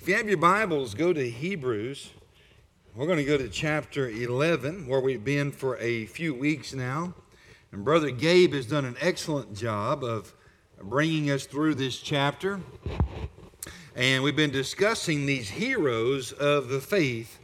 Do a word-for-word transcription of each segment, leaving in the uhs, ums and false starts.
If you have your Bibles, go to Hebrews. We're going to go to chapter eleven, where we've been for a few weeks now. And Brother Gabe has done an excellent job of bringing us through this chapter. And we've been discussing these heroes of the faith.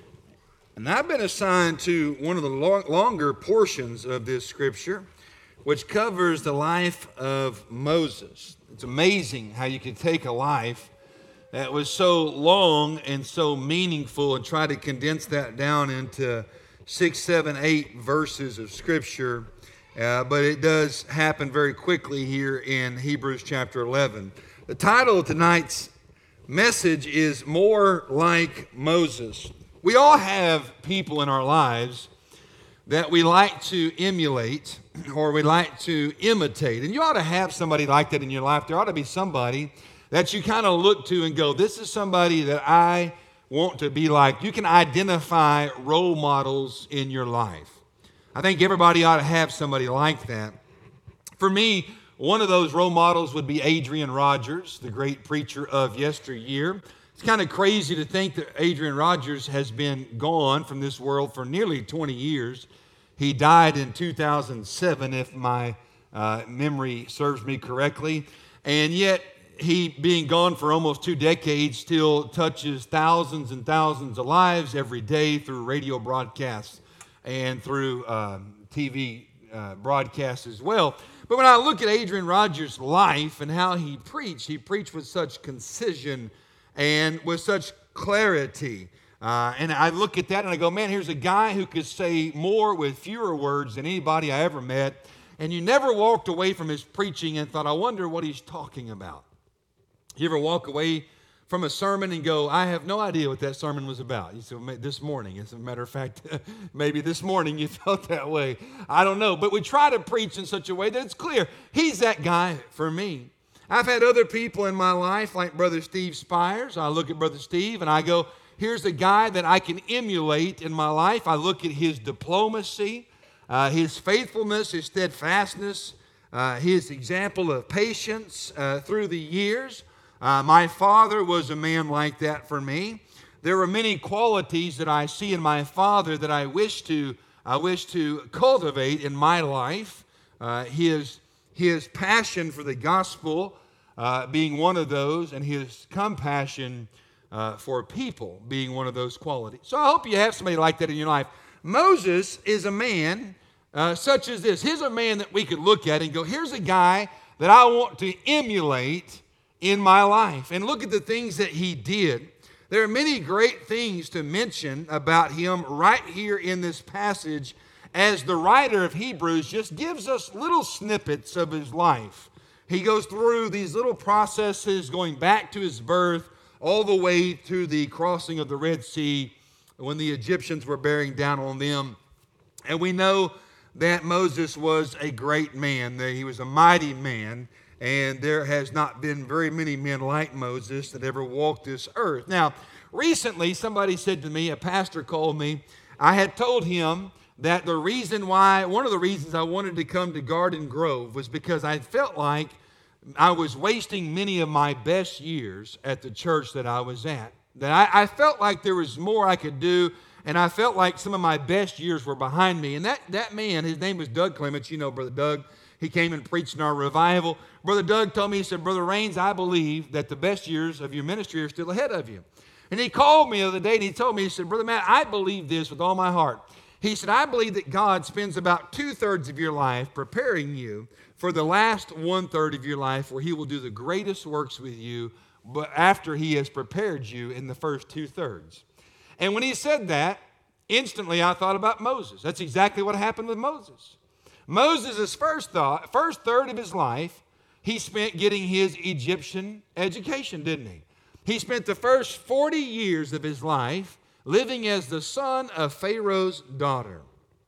And I've been assigned to one of the long, longer portions of this scripture, which covers the life of Moses. It's amazing how you could take a life that was so long and so meaningful and try to condense that down into six, seven, eight verses of Scripture. Uh, but it does happen very quickly here in Hebrews chapter eleven. The title of tonight's message is More Like Moses. We all have people in our lives that we like to emulate or we like to imitate. And you ought to have somebody like that in your life. There ought to be somebody that you kind of look to and go, this is somebody that I want to be like. You can identify role models in your life. I think everybody ought to have somebody like that. For me, one of those role models would be Adrian Rogers, the great preacher of yesteryear. It's kind of crazy to think that Adrian Rogers has been gone from this world for nearly twenty years. He died in two thousand seven, if my uh, memory serves me correctly. And yet, he, being gone for almost two decades, still touches thousands and thousands of lives every day through radio broadcasts and through um, T V uh, broadcasts as well. But when I look at Adrian Rogers' life and how he preached, he preached with such concision and with such clarity. Uh, and I look at that and I go, man, here's a guy who could say more with fewer words than anybody I ever met. And you never walked away from his preaching and thought, I wonder what he's talking about. You ever walk away from a sermon and go, I have no idea what that sermon was about? You said, this morning. As a matter of fact, maybe this morning you felt that way. I don't know. But we try to preach in such a way that it's clear. He's that guy for me. I've had other people in my life like Brother Steve Spires. I look at Brother Steve and I go, here's a guy that I can emulate in my life. I look at his diplomacy, uh, his faithfulness, his steadfastness, uh, his example of patience uh, through the years. Uh, my father was a man like that for me. There are many qualities that I see in my father that I wish to, I wish to cultivate in my life. Uh, his, his passion for the gospel uh, being one of those, and his compassion uh, for people being one of those qualities. So I hope you have somebody like that in your life. Moses is a man uh, such as this. Here's a man that we could look at and go, here's a guy that I want to emulate in my life. And look at the things that he did. There are many great things to mention about him right here in this passage, as the writer of Hebrews just gives us little snippets of his life. He goes through these little processes going back to his birth all the way to the crossing of the Red Sea when the Egyptians were bearing down on them. And we know that Moses was a great man, that he was a mighty man. And there has not been very many men like Moses that ever walked this earth. Now, recently somebody said to me, a pastor called me, I had told him that the reason why, one of the reasons I wanted to come to Garden Grove was because I felt like I was wasting many of my best years at the church that I was at. That I, I felt like there was more I could do, and I felt like some of my best years were behind me. And that, that man, his name was Doug Clements, you know Brother Doug. He came and preached in our revival. Brother Doug told me, he said, Brother Raines, I believe that the best years of your ministry are still ahead of you. And he called me the other day and he told me, he said, Brother Matt, I believe this with all my heart. He said, I believe that God spends about two-thirds of your life preparing you for the last one-third of your life where he will do the greatest works with you, but after he has prepared you in the first two-thirds. And when he said that, instantly I thought about Moses. That's exactly what happened with Moses. Moses' first thought, first third of his life, he spent getting his Egyptian education, didn't he? He spent the first forty years of his life living as the son of Pharaoh's daughter.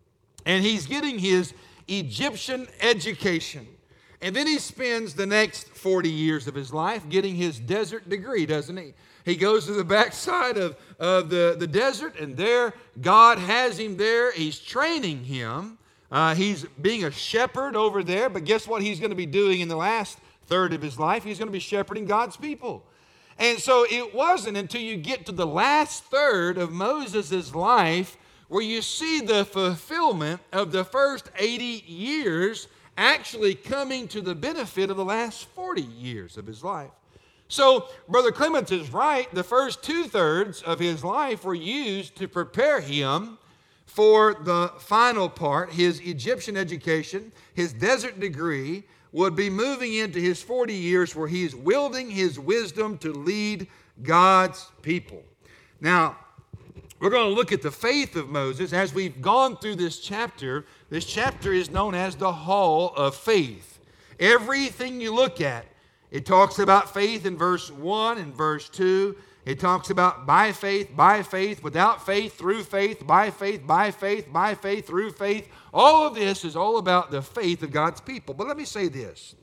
And he's getting his Egyptian education. And then he spends the next forty years of his life getting his desert degree, doesn't he? He goes to the backside of, of the, the desert, and there God has him there. He's training him. Uh, he's being a shepherd over there, but guess what he's going to be doing in the last third of his life? He's going to be shepherding God's people. And so it wasn't until you get to the last third of Moses' life where you see the fulfillment of the first eighty years actually coming to the benefit of the last forty years of his life. So Brother Clements is right. The first two-thirds of his life were used to prepare him for the final part. His Egyptian education, his desert degree, would be moving into his forty years where he's wielding his wisdom to lead God's people. Now, we're going to look at the faith of Moses. As we've gone through this chapter, this chapter is known as the Hall of Faith. Everything you look at, it talks about faith in verse one and verse two. It talks about by faith, by faith, without faith, through faith, by faith, by faith, by faith, through faith. All of this is all about the faith of God's people. But let me say this.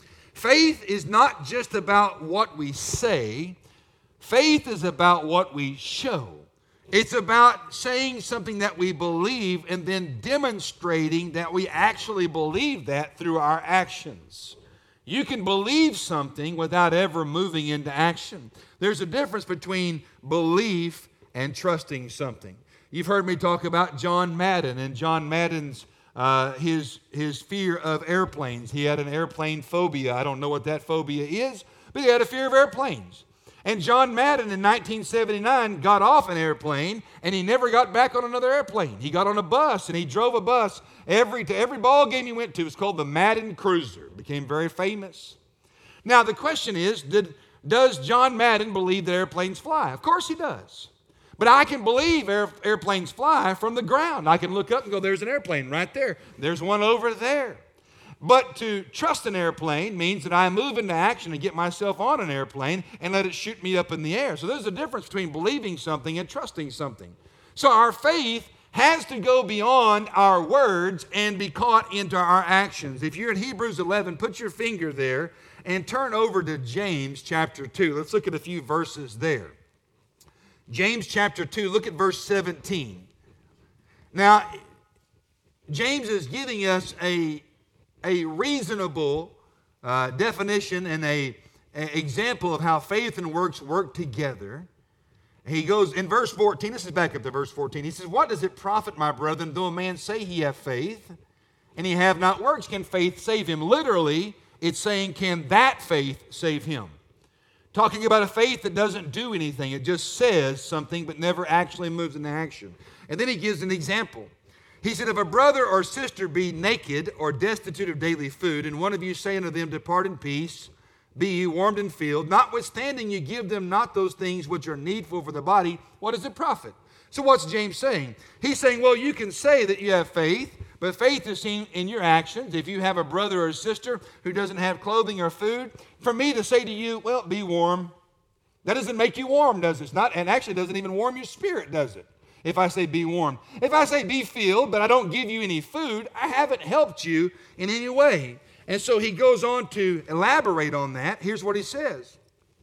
Faith is not just about what we say. Faith is about what we show. It's about saying something that we believe and then demonstrating that we actually believe that through our actions. You can believe something without ever moving into action. There's a difference between belief and trusting something. You've heard me talk about John Madden and John Madden's uh, his his fear of airplanes. He had an airplane phobia. I don't know what that phobia is, but he had a fear of airplanes. And John Madden in nineteen seventy-nine got off an airplane, and he never got back on another airplane. He got on a bus, and he drove a bus every to every ball game he went to. It was called the Madden Cruiser. It became very famous. Now, the question is, did, does John Madden believe that airplanes fly? Of course he does. But I can believe air, airplanes fly from the ground. I can look up and go, there's an airplane right there. There's one over there. But to trust an airplane means that I move into action and get myself on an airplane and let it shoot me up in the air. So there's a difference between believing something and trusting something. So our faith has to go beyond our words and be caught into our actions. If you're in Hebrews eleven, put your finger there and turn over to James chapter two. Let's look at a few verses there. James chapter two, look at verse seventeen. Now, James is giving us a a reasonable uh, definition and a, a example of how faith and works work together. He goes in verse fourteen, this is back up to verse fourteen. He says, what does it profit, my brethren, though a man say he have faith and he have not works? Can faith save him? Literally, it's saying, can that faith save him? Talking about a faith that doesn't do anything. It just says something but never actually moves into action. And then he gives an example. He said, if a brother or sister be naked or destitute of daily food, and one of you say unto them, depart in peace, be ye warmed and filled, notwithstanding you give them not those things which are needful for the body, what does it profit? So what's James saying? He's saying, well, you can say that you have faith, but faith is seen in your actions. If you have a brother or a sister who doesn't have clothing or food, for me to say to you, well, be warm, that doesn't make you warm, does it? It's not, and actually doesn't even warm your spirit, does it? If I say be warm. If I say be filled, but I don't give you any food, I haven't helped you in any way. And so he goes on to elaborate on that. Here's what he says.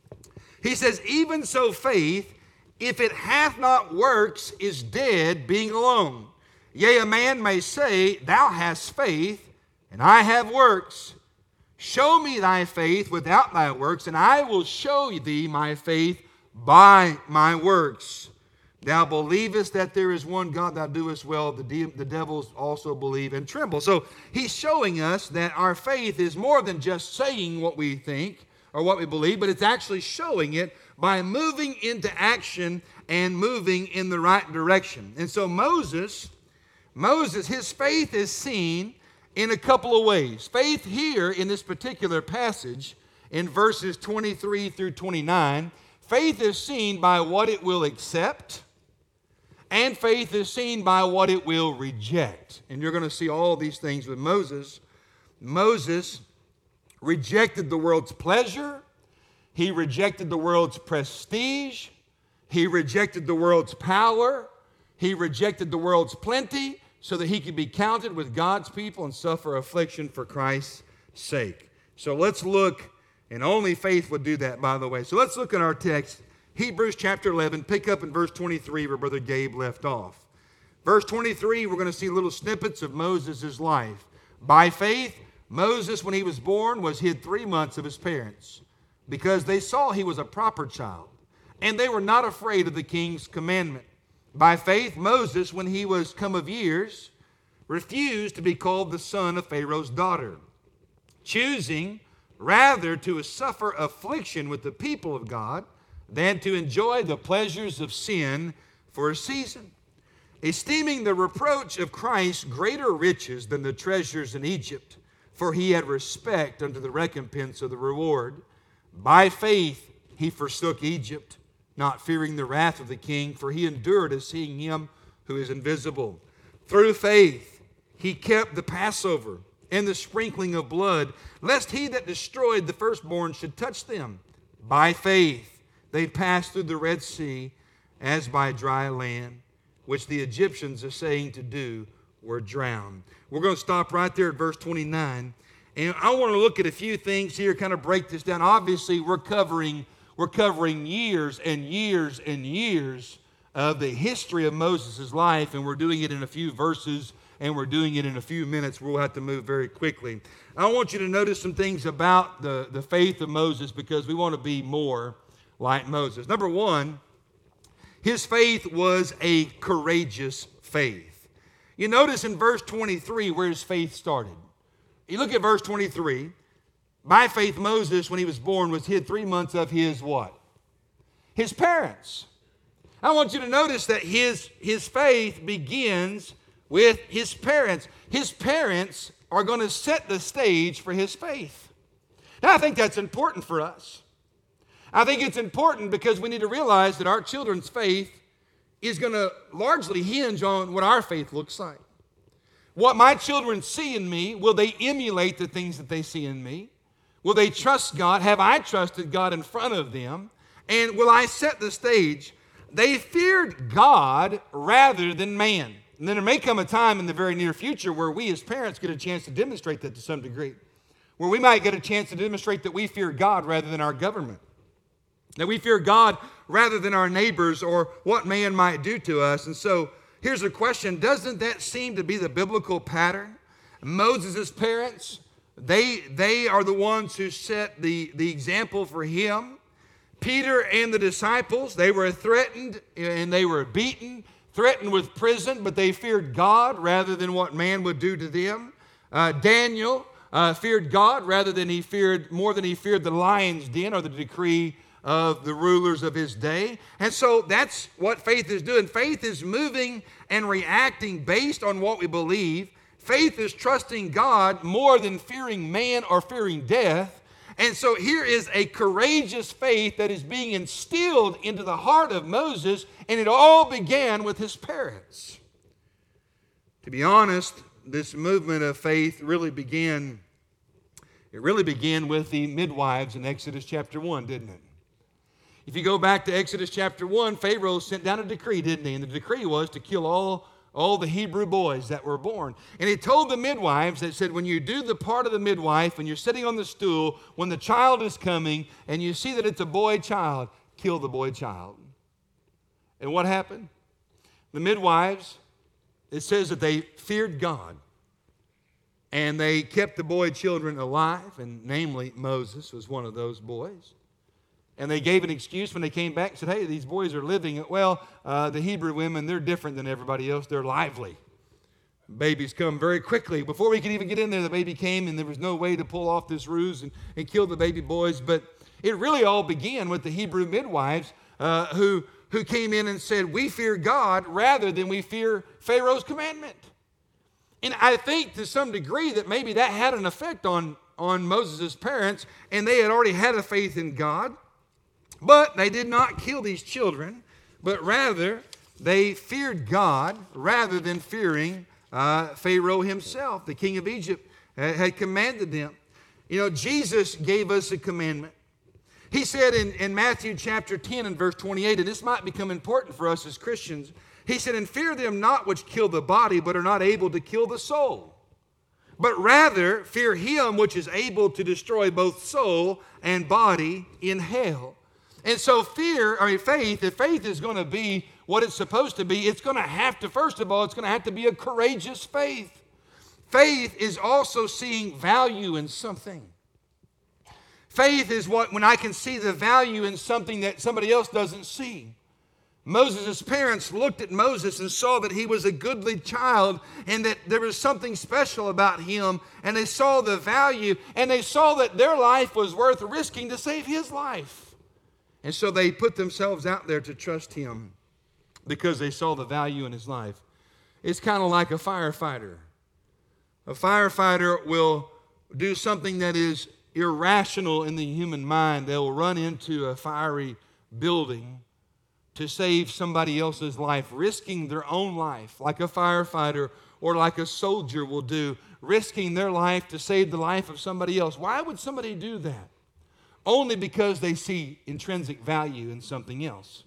He says, even so faith, if it hath not works, is dead, being alone. Yea, a man may say, thou hast faith, and I have works. Show me thy faith without thy works, and I will show thee my faith by my works. Thou believest that there is one God, thou doest well. The, de- the devils also believe and tremble. So he's showing us that our faith is more than just saying what we think or what we believe, but it's actually showing it by moving into action and moving in the right direction. And so Moses, Moses, his faith is seen in a couple of ways. Faith here in this particular passage in verses twenty-three through twenty-nine, faith is seen by what it will accept, and faith is seen by what it will reject. And you're going to see all these things with Moses. Moses rejected the world's pleasure. He rejected the world's prestige. He rejected the world's power. He rejected the world's plenty so that he could be counted with God's people and suffer affliction for Christ's sake. So let's look, and only faith would do that, by the way. So let's look at our text. Hebrews chapter eleven, pick up in verse twenty-three where Brother Gabe left off. Verse twenty-three, we're going to see little snippets of Moses' life. By faith, Moses, when he was born, was hid three months of his parents. because they saw he was a proper child, and they were not afraid of the king's commandment. By faith, Moses, when he was come of years, refused to be called the son of Pharaoh's daughter, choosing rather to suffer affliction with the people of God than to enjoy the pleasures of sin for a season, esteeming the reproach of Christ greater riches than the treasures in Egypt, for he had respect unto the recompense of the reward. By faith he forsook Egypt, not fearing the wrath of the king, for he endured as seeing him who is invisible. Through faith he kept the Passover and the sprinkling of blood, lest he that destroyed the firstborn should touch them. By faith they passed through the Red Sea as by dry land, which the Egyptians, essaying to do, were drowned. We're going to stop right there at verse twenty-nine. And I want to look at a few things here, kind of break this down. Obviously, we're covering, we're covering years and years and years of the history of Moses' life, and we're doing it in a few verses, and we're doing it in a few minutes. We'll have to move very quickly. I want you to notice some things about the, the faith of Moses, because we want to be more like Moses. Number one, his faith was a courageous faith. You notice in verse twenty-three where his faith started. You look at verse twenty-three. By faith, Moses, when he was born, was hid three months of his what? His parents. I want you to notice that his, his faith begins with his parents. His parents are going to set the stage for his faith. Now, I think that's important for us. I think it's important because we need to realize that our children's faith is going to largely hinge on what our faith looks like. What my children see in me, will they emulate the things that they see in me? Will they trust God? Have I trusted God in front of them? And will I set the stage? They feared God rather than man. And then there may come a time in the very near future where we as parents get a chance to demonstrate that to some degree, where we might get a chance to demonstrate that we fear God rather than our government, that we fear God rather than our neighbors or what man might do to us. And so here's a question. Doesn't that seem to be the biblical pattern? Moses' parents, they, they are the ones who set the, the example for him. Peter and the disciples, they were threatened and they were beaten, threatened with prison, but they feared God rather than what man would do to them. Uh, Daniel uh, feared God rather than he feared, more than he feared the lion's den or the decree of the rulers of his day. And so that's what faith is doing. Faith is moving and reacting based on what we believe. Faith is trusting God more than fearing man or fearing death. And so here is a courageous faith that is being instilled into the heart of Moses, and it all began with his parents. To be honest, this movement of faith really began, it really began with the midwives in Exodus chapter one, didn't it? If you go back to Exodus chapter one, Pharaoh sent down a decree, didn't he? And the decree was to kill all, all the Hebrew boys that were born. And he told the midwives that said, when you do the part of the midwife and you're sitting on the stool, when the child is coming and you see that it's a boy child, kill the boy child. And what happened? The midwives, it says that they feared God. And they kept the boy children alive, and namely Moses was one of those boys. And they gave an excuse when they came back and said, hey, these boys are living. Well, uh, the Hebrew women, they're different than everybody else. They're lively. Babies come very quickly. Before we could even get in there, the baby came, and there was no way to pull off this ruse and, and kill the baby boys. But it really all began with the Hebrew midwives uh, who, who came in and said, we fear God rather than we fear Pharaoh's commandment. And I think to some degree that maybe that had an effect on, on Moses' parents, and they had already had a faith in God. But they did not kill these children, but rather they feared God rather than fearing uh, Pharaoh himself. The king of Egypt had commanded them. You know, Jesus gave us a commandment. He said in, in Matthew chapter ten and verse twenty-eight, and this might become important for us as Christians, he said, and fear them not which kill the body, but are not able to kill the soul. But rather fear him which is able to destroy both soul and body in hell. And so fear, or faith, if faith is going to be what it's supposed to be, it's going to have to, first of all, it's going to have to be a courageous faith. Faith is also seeing value in something. Faith is what when I can see the value in something that somebody else doesn't see. Moses' parents looked at Moses and saw that he was a goodly child and that there was something special about him, and they saw the value, and they saw that their life was worth risking to save his life. And so they put themselves out there to trust him because they saw the value in his life. It's kind of like a firefighter. A firefighter will do something that is irrational in the human mind. They'll run into a fiery building to save somebody else's life, risking their own life, like a firefighter or like a soldier will do, risking their life to save the life of somebody else. Why would somebody do that? Only because they see intrinsic value in something else.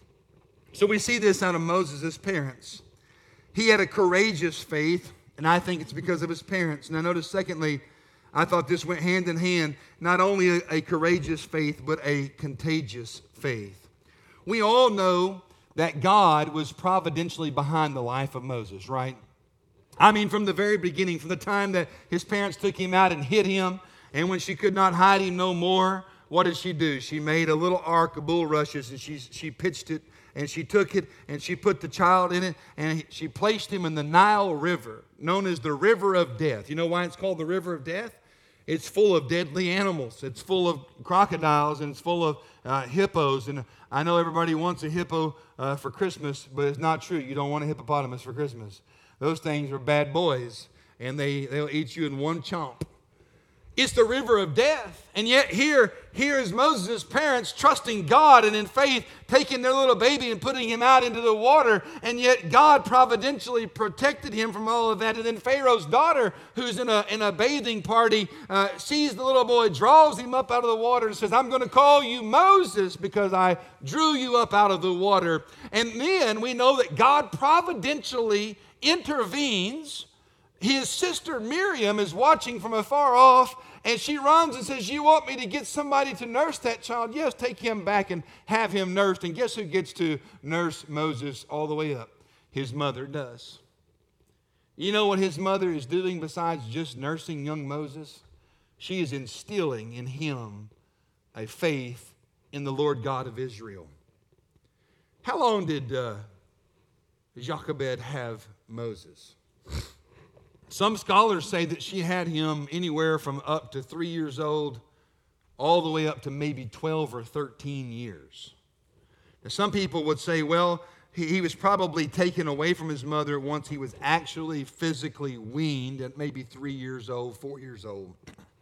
So we see this out of Moses' parents. He had a courageous faith, and I think it's because of his parents. Now notice, secondly, I thought this went hand in hand, not only a, a courageous faith, but a contagious faith. We all know that God was providentially behind the life of Moses, right? I mean, from the very beginning, from the time that his parents took him out and hid him, and when she could not hide him no more, what did she do? She made a little ark of bulrushes, and she, she pitched it, and she took it, and she put the child in it, and she placed him in the Nile River, known as the River of Death. You know why it's called the River of Death? It's full of deadly animals. It's full of crocodiles, and it's full of uh, hippos. And I know everybody wants a hippo uh, for Christmas, but it's not true. You don't want a hippopotamus for Christmas. Those things are bad boys, and they, they'll eat you in one chomp. It's the river of death. And yet here, here is Moses' parents trusting God and in faith taking their little baby and putting him out into the water. And yet God providentially protected him from all of that. And then Pharaoh's daughter, who's in a, in a bathing party, uh, sees the little boy, draws him up out of the water and says, I'm going to call you Moses because I drew you up out of the water. And then we know that God providentially intervenes. His sister Miriam is watching from afar off, and she runs and says, you want me to get somebody to nurse that child? Yes, take him back and have him nursed. And guess who gets to nurse Moses all the way up? His mother does. You know what his mother is doing besides just nursing young Moses? She is instilling in him a faith in the Lord God of Israel. How long did uh, Jochebed have Moses? Some scholars say that she had him anywhere from up to three years old all the way up to maybe twelve or thirteen years. Now, some people would say, well, he, he was probably taken away from his mother once he was actually physically weaned at maybe three years old, four years old.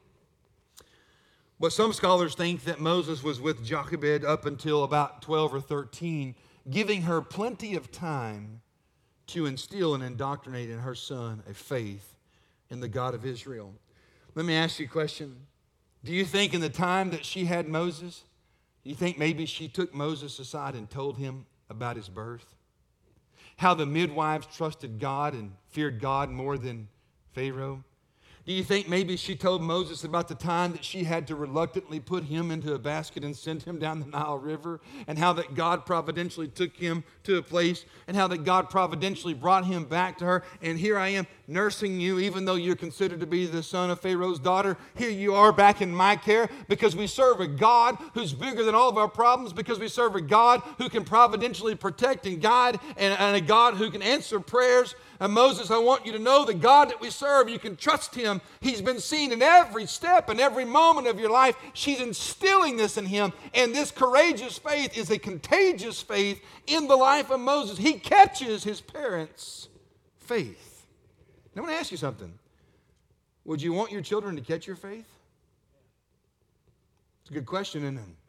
But some scholars think that Moses was with Jochebed up until about twelve or thirteen, giving her plenty of time to instill and indoctrinate in her son a faith in the God of Israel. Let me ask you a question. Do you think in the time that she had Moses, do you think maybe she took Moses aside and told him about his birth? How the midwives trusted God and feared God more than Pharaoh? Do you think maybe she told Moses about the time that she had to reluctantly put him into a basket and send him down the Nile River, and how that God providentially took him to a place, and how that God providentially brought him back to her, and here I am nursing you even though you're considered to be the son of Pharaoh's daughter. Here you are back in my care because we serve a God who's bigger than all of our problems, because we serve a God who can providentially protect and guide, and, and a God who can answer prayers. And Moses, I want you to know the God that we serve, you can trust him. He's been seen in every step and every moment of your life. She's instilling this in him. And this courageous faith is a contagious faith in the life of Moses. He catches his parents' faith. Now, I want to ask you something. Would you want your children to catch your faith? It's a good question, isn't it?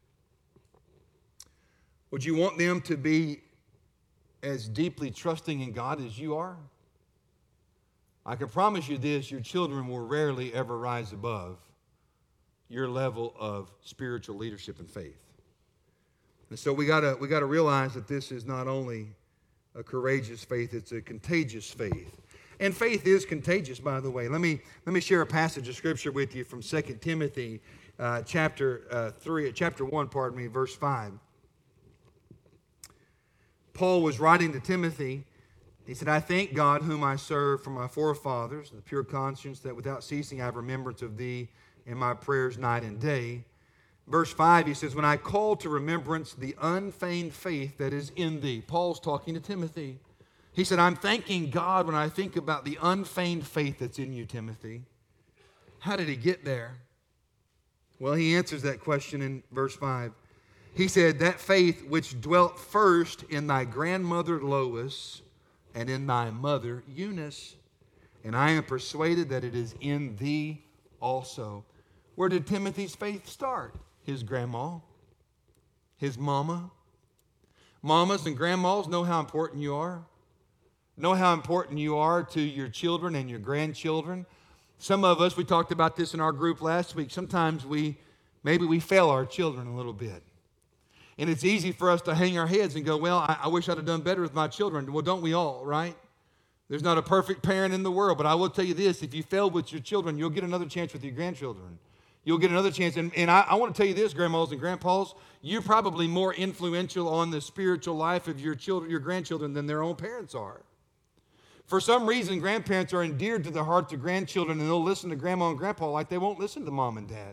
Would you want them to be as deeply trusting in God as you are? I can promise you this, your children will rarely ever rise above your level of spiritual leadership and faith. And so we gotta we gotta realize that this is not only a courageous faith, it's a contagious faith. And faith is contagious, by the way. Let me let me share a passage of scripture with you from Second Timothy uh, chapter uh, three, chapter one, pardon me, verse five. Paul was writing to Timothy. He said, I thank God whom I serve from my forefathers, the pure conscience, that without ceasing I have remembrance of thee in my prayers night and day, Verse five, he says, when I call to remembrance the unfeigned faith that is in thee. Paul's talking to Timothy. He said, I'm thanking God when I think about the unfeigned faith that's in you, Timothy. How did he get there? Well, he answers that question in verse five. He said, that faith which dwelt first in thy grandmother Lois and in thy mother Eunice, and I am persuaded that it is in thee also. Where did Timothy's faith start? His grandma, his mama. Mamas and grandmas, know how important you are. Know how important you are to your children and your grandchildren. Some of us, we talked about this in our group last week, sometimes we, maybe we fail our children a little bit. And it's easy for us to hang our heads and go, well, I, I wish I'd have done better with my children. Well, don't we all, right? There's not a perfect parent in the world, but I will tell you this, if you fail with your children, you'll get another chance with your grandchildren. You'll get another chance. And, and I, I want to tell you this, grandmas and grandpas, you're probably more influential on the spiritual life of your children, your grandchildren than their own parents are. For some reason, grandparents are endeared to the hearts of grandchildren, and they'll listen to grandma and grandpa like they won't listen to mom and dad.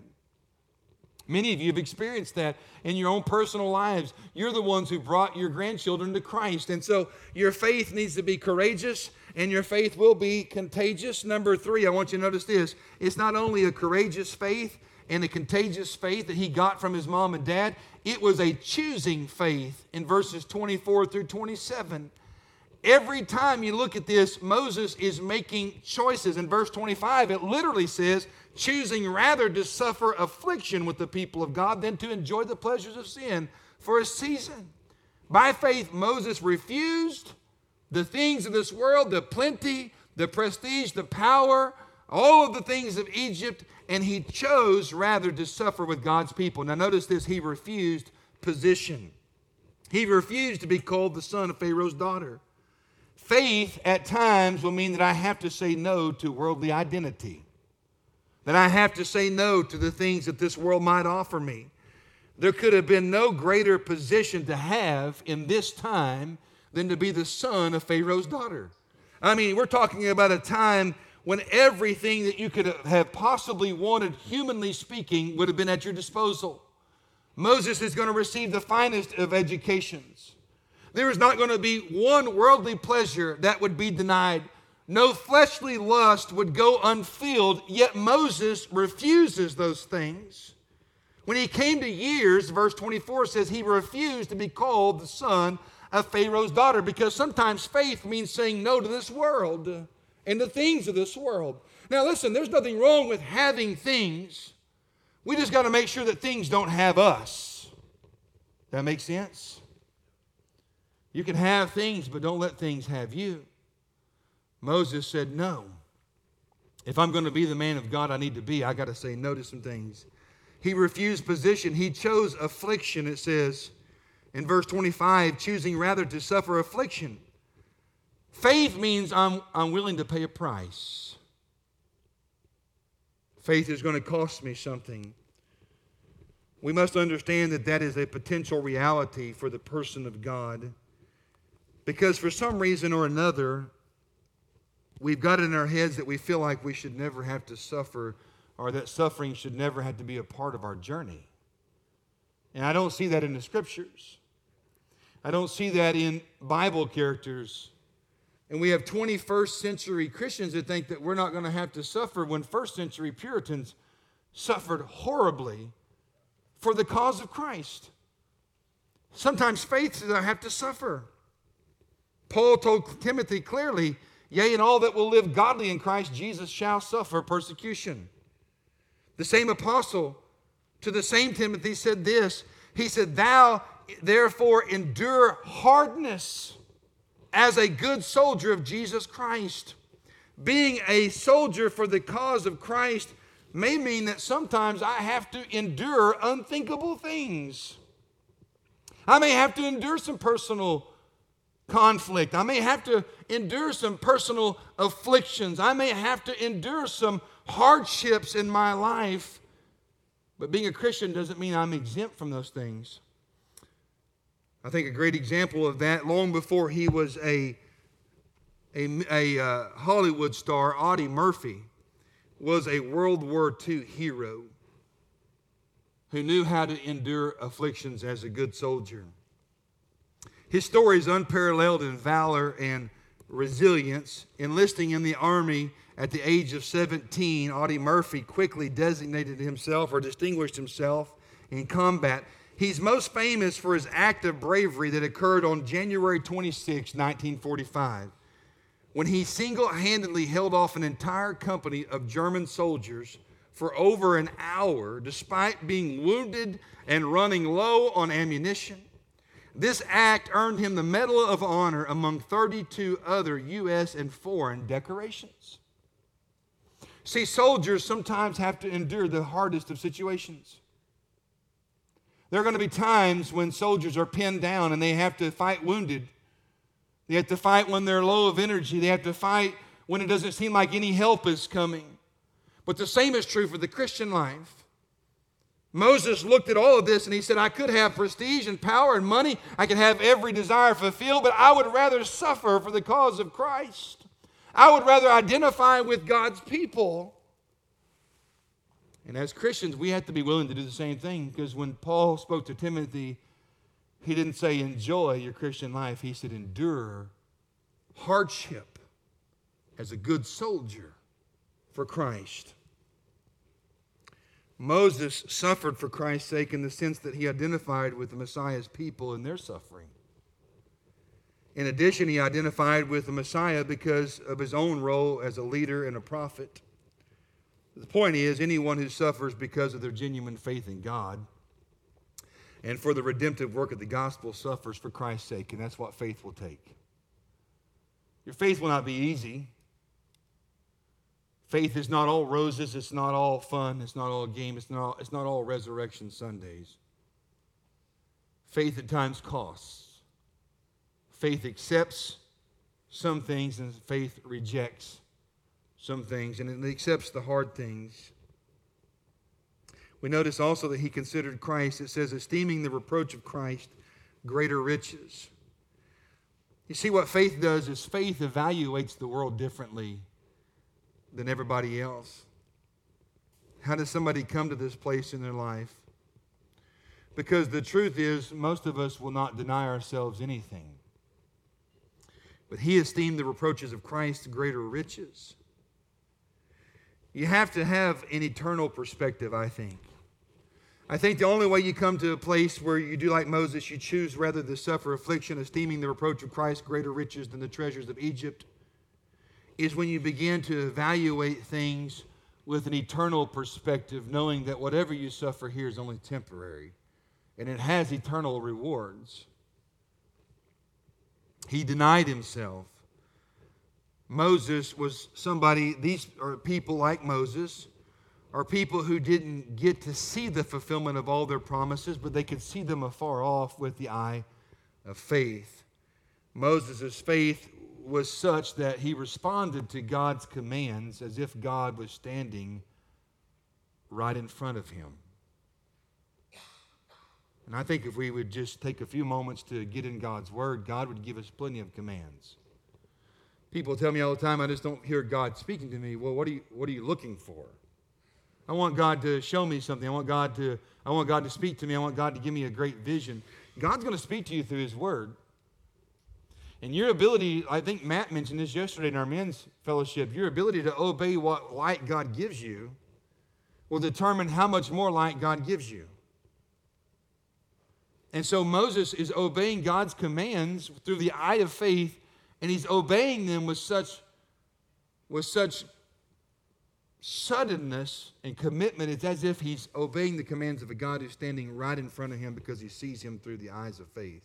Many of you have experienced that in your own personal lives. You're the ones who brought your grandchildren to Christ. And so your faith needs to be courageous, and your faith will be contagious. Number three, I want you to notice this. It's not only a courageous faith and a contagious faith that he got from his mom and dad. It was a choosing faith in verses twenty-four through twenty-seven. Every time you look at this, Moses is making choices. In verse twenty-five, it literally says, choosing rather to suffer affliction with the people of God than to enjoy the pleasures of sin for a season. By faith, Moses refused the things of this world, the plenty, the prestige, the power, all of the things of Egypt, and he chose rather to suffer with God's people. Now notice this, he refused position. He refused to be called the son of Pharaoh's daughter. Faith at times will mean that I have to say no to worldly identity. That I have to say no to the things that this world might offer me. There could have been no greater position to have in this time than to be the son of Pharaoh's daughter. I mean, we're talking about a time when everything that you could have possibly wanted, humanly speaking, would have been at your disposal. Moses is going to receive the finest of educations. There is not going to be one worldly pleasure that would be denied. No fleshly lust would go unfilled, yet Moses refuses those things. When he came to years, verse twenty-four says he refused to be called the son of Pharaoh's daughter, because sometimes faith means saying no to this world and the things of this world. Now listen, there's nothing wrong with having things. We just got to make sure that things don't have us. That makes sense? You can have things, but don't let things have you. Moses said, no. If I'm going to be the man of God I need to be, I got to say no to some things. He refused position. He chose affliction, it says in verse twenty-five, choosing rather to suffer affliction. Faith means I'm, I'm willing to pay a price. Faith is going to cost me something. We must understand that that is a potential reality for the person of God. Because for some reason or another, we've got it in our heads that we feel like we should never have to suffer, or that suffering should never have to be a part of our journey. And I don't see that in the Scriptures. I don't see that in Bible characters. And we have twenty-first century Christians that think that we're not going to have to suffer when first century Puritans suffered horribly for the cause of Christ. Sometimes faith says I have to suffer. Paul told Timothy clearly, yea, and all that will live godly in Christ Jesus shall suffer persecution. The same apostle to the same Timothy said this. He said, thou therefore endure hardness as a good soldier of Jesus Christ. Being a soldier for the cause of Christ may mean that sometimes I have to endure unthinkable things. I may have to endure some personal conflict. I may have to endure some personal afflictions. I may have to endure some hardships in my life. But being a Christian doesn't mean I'm exempt from those things. I think a great example of that, long before he was a, a, a uh, Hollywood star, Audie Murphy was a World War Two hero who knew how to endure afflictions as a good soldier. His story is unparalleled in valor and resilience. Enlisting in the army at the age of seventeen, Audie Murphy quickly designated himself or distinguished himself in combat. He's most famous for his act of bravery that occurred on January twenty-sixth, nineteen forty-five, when he single-handedly held off an entire company of German soldiers for over an hour, despite being wounded and running low on ammunition. This act earned him the Medal of Honor among thirty-two other U S and foreign decorations. See, soldiers sometimes have to endure the hardest of situations. There are going to be times when soldiers are pinned down and they have to fight wounded. They have to fight when they're low of energy. They have to fight when it doesn't seem like any help is coming. But the same is true for the Christian life. Moses looked at all of this and he said, I could have prestige and power and money. I could have every desire fulfilled, but I would rather suffer for the cause of Christ. I would rather identify with God's people. And as Christians, we have to be willing to do the same thing, because when Paul spoke to Timothy, he didn't say enjoy your Christian life. He said endure hardship as a good soldier for Christ. Moses suffered for Christ's sake in the sense that he identified with the Messiah's people and their suffering. In addition, he identified with the Messiah because of his own role as a leader and a prophet. The point is, anyone who suffers because of their genuine faith in God and for the redemptive work of the gospel suffers for Christ's sake, and that's what faith will take. Your faith will not be easy. Faith is not all roses, it's not all fun, it's not all game, it's not, it's not all resurrection Sundays. Faith at times costs. Faith accepts some things and faith rejects some things, and it accepts the hard things. We notice also that he considered Christ, it says, esteeming the reproach of Christ greater riches. You see, what faith does is faith evaluates the world differently than everybody else. How does somebody come to this place in their life? Because the truth is, most of us will not deny ourselves anything. But he esteemed the reproaches of Christ greater riches. You have to have an eternal perspective, I think. I think the only way you come to a place where you do like Moses, you choose rather to suffer affliction, esteeming the reproach of Christ greater riches than the treasures of Egypt, is when you begin to evaluate things with an eternal perspective, knowing that whatever you suffer here is only temporary, and it has eternal rewards. He denied himself. Moses was somebody, these are people like Moses, are people who didn't get to see the fulfillment of all their promises, but they could see them afar off with the eye of faith. Moses' faith was such that he responded to God's commands as if God was standing right in front of him. And I think if we would just take a few moments to get in God's Word, God would give us plenty of commands. People tell me all the time, I just don't hear God speaking to me. Well, what are you, what are you looking for? I want God to show me something. I want God to, I want God to speak to me. I want God to give me a great vision. God's going to speak to you through His Word. And your ability, I think Matt mentioned this yesterday in our men's fellowship, your ability to obey what light God gives you will determine how much more light God gives you. And so Moses is obeying God's commands through the eye of faith, and he's obeying them with such, with such suddenness and commitment. It's as if he's obeying the commands of a God who's standing right in front of him because he sees him through the eyes of faith.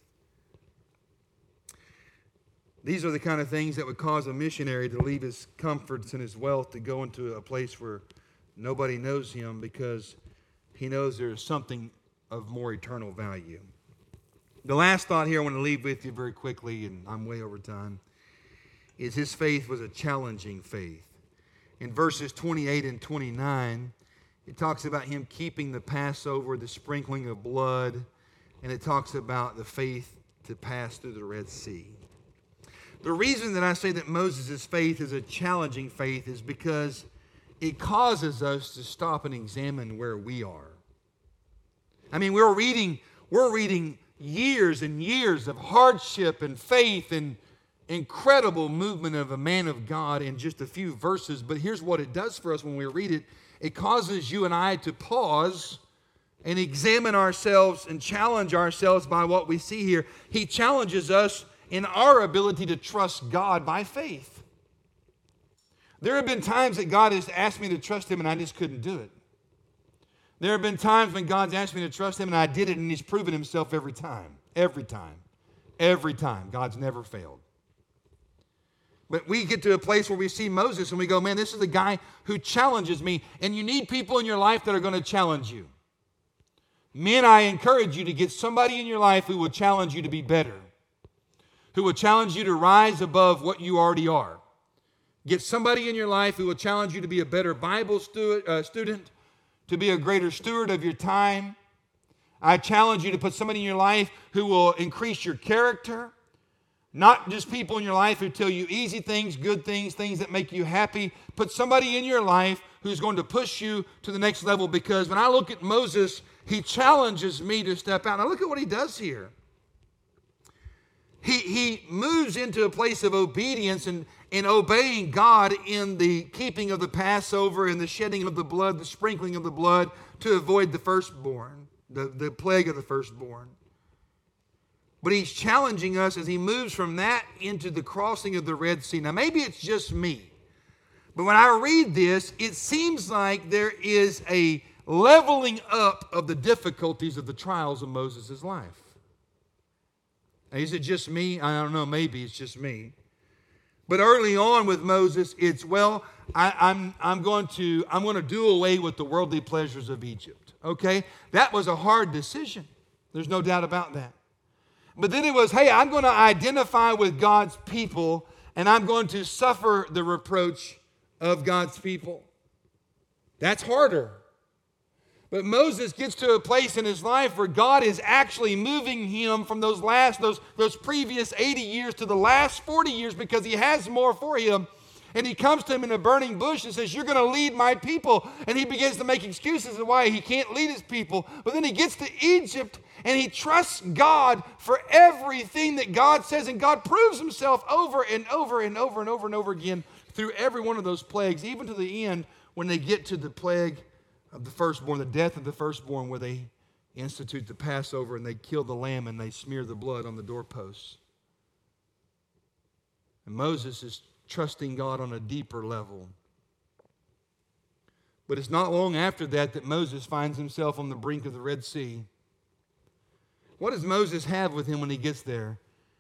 These are the kind of things that would cause a missionary to leave his comforts and his wealth to go into a place where nobody knows him because he knows there's something of more eternal value. The last thought here I want to leave with you very quickly, and I'm way over time, is his faith was a challenging faith. In verses twenty-eight and twenty-nine, it talks about him keeping the Passover, the sprinkling of blood, and it talks about the faith to pass through the Red Sea. The reason that I say that Moses' faith is a challenging faith is because it causes us to stop and examine where we are. I mean, we're reading, we're reading years and years of hardship and faith and incredible movement of a man of God in just a few verses. But here's what it does for us when we read it. It causes you and I to pause and examine ourselves and challenge ourselves by what we see here. He challenges us in our ability to trust God by faith. There have been times that God has asked me to trust Him and I just couldn't do it. There have been times when God's asked me to trust Him and I did it, and He's proven Himself every time. Every time. Every time. God's never failed. But we get to a place where we see Moses and we go, man, this is the guy who challenges me. And you need people in your life that are going to challenge you. Men, I encourage you to get somebody in your life who will challenge you to be better, who will challenge you to rise above what you already are. Get somebody in your life who will challenge you to be a better Bible stu- uh, student, to be a greater steward of your time. I challenge you to put somebody in your life who will increase your character. Not just people in your life who tell you easy things, good things, things that make you happy. Put somebody in your life who's going to push you to the next level, because when I look at Moses, he challenges me to step out. Now look at what he does here. He, he moves into a place of obedience and, and obeying God in the keeping of the Passover and the shedding of the blood, the sprinkling of the blood to avoid the firstborn, the, the plague of the firstborn. But he's challenging us as he moves from that into the crossing of the Red Sea. Now, maybe it's just me, but when I read this, it seems like there is a leveling up of the difficulties of the trials of Moses' life. Now, is it just me? I don't know. Maybe it's just me. But early on with Moses, it's, well, I, I'm, I'm, going to, I'm going to do away with the worldly pleasures of Egypt. Okay? That was a hard decision. There's no doubt about that. But then it was, hey, I'm going to identify with God's people, and I'm going to suffer the reproach of God's people. That's harder. But Moses gets to a place in his life where God is actually moving him from those last, those, those previous eighty years to the last forty years, because he has more for him. And he comes to him in a burning bush and says, you're going to lead my people. And he begins to make excuses of why he can't lead his people. But then he gets to Egypt and he trusts God for everything that God says. And God proves himself over and over and over and over and over again through every one of those plagues, even to the end when they get to the plague of the firstborn, the death of the firstborn, where they institute the Passover and they kill the lamb and they smear the blood on the doorposts. And Moses is trusting God on a deeper level. But it's not long after that that Moses finds himself on the brink of the Red Sea. What does Moses have with him when he gets there?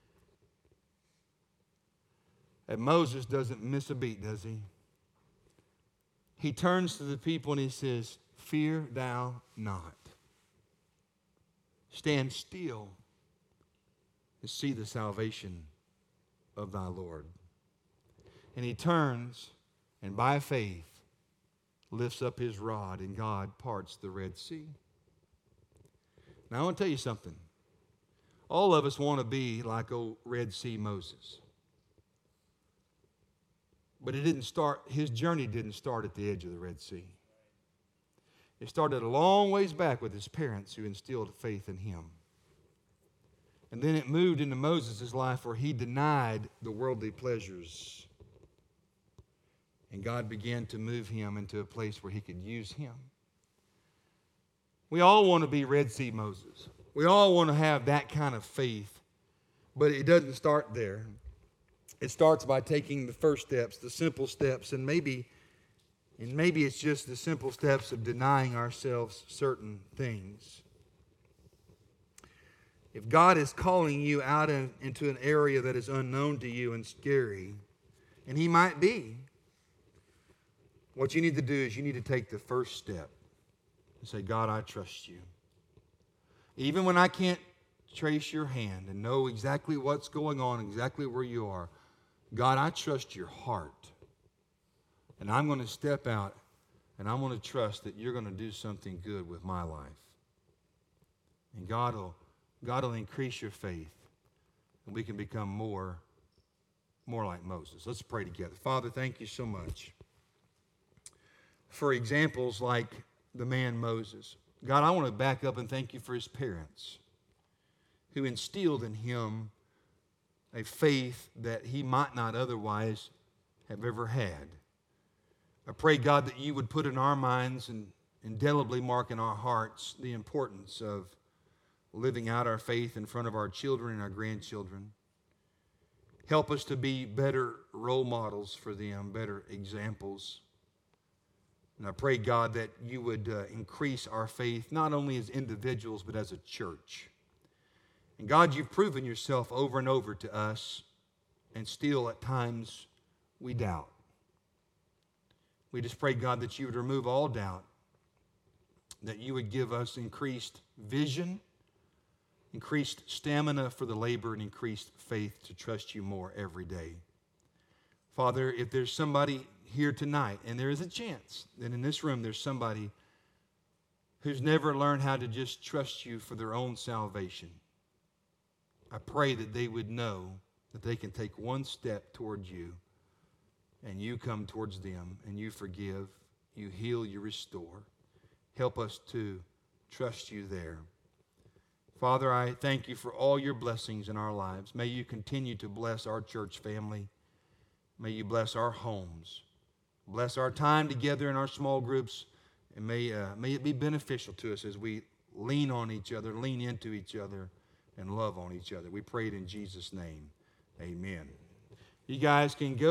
And Moses doesn't miss a beat, does he? He turns to the people and he says, fear thou not. Stand still and see the salvation of thy Lord. And he turns and by faith lifts up his rod, and God parts the Red Sea. Now I want to tell you something. All of us want to be like old Red Sea Moses. But it didn't start, his journey didn't start at the edge of the Red Sea. It started a long ways back with his parents who instilled faith in him. And then it moved into Moses' life where he denied the worldly pleasures. And God began to move him into a place where he could use him. We all want to be Red Sea Moses. We all want to have that kind of faith. But it doesn't start there. It starts by taking the first steps, the simple steps, and maybe, and maybe it's just the simple steps of denying ourselves certain things. If God is calling you out in, into an area that is unknown to you and scary, and He might be, what you need to do is you need to take the first step and say, God, I trust you. Even when I can't trace your hand and know exactly what's going on, exactly where you are, God, I trust your heart. And I'm going to step out and I'm going to trust that you're going to do something good with my life. And God will, God will increase your faith and we can become more, more like Moses. Let's pray together. Father, thank you so much for examples like the man Moses. God, I want to back up and thank you for his parents who instilled in him a faith that he might not otherwise have ever had. I pray, God, that you would put in our minds and indelibly mark in our hearts the importance of living out our faith in front of our children and our grandchildren. Help us to be better role models for them, better examples. And I pray, God, that you would uh, increase our faith, not only as individuals, but as a church. And God, you've proven yourself over and over to us, and still at times we doubt. We just pray, God, that you would remove all doubt, that you would give us increased vision, increased stamina for the labor, and increased faith to trust you more every day. Father, if there's somebody here tonight, and there is a chance that in this room there's somebody who's never learned how to just trust you for their own salvation, I pray that they would know that they can take one step towards you, and you come towards them, and you forgive, you heal, you restore. Help us to trust you there. Father, I thank you for all your blessings in our lives. May you continue to bless our church family. May you bless our homes. Bless our time together in our small groups, and may, uh, may it be beneficial to us as we lean on each other, lean into each other, and love on each other. We pray it in Jesus' name. Amen. You guys can go.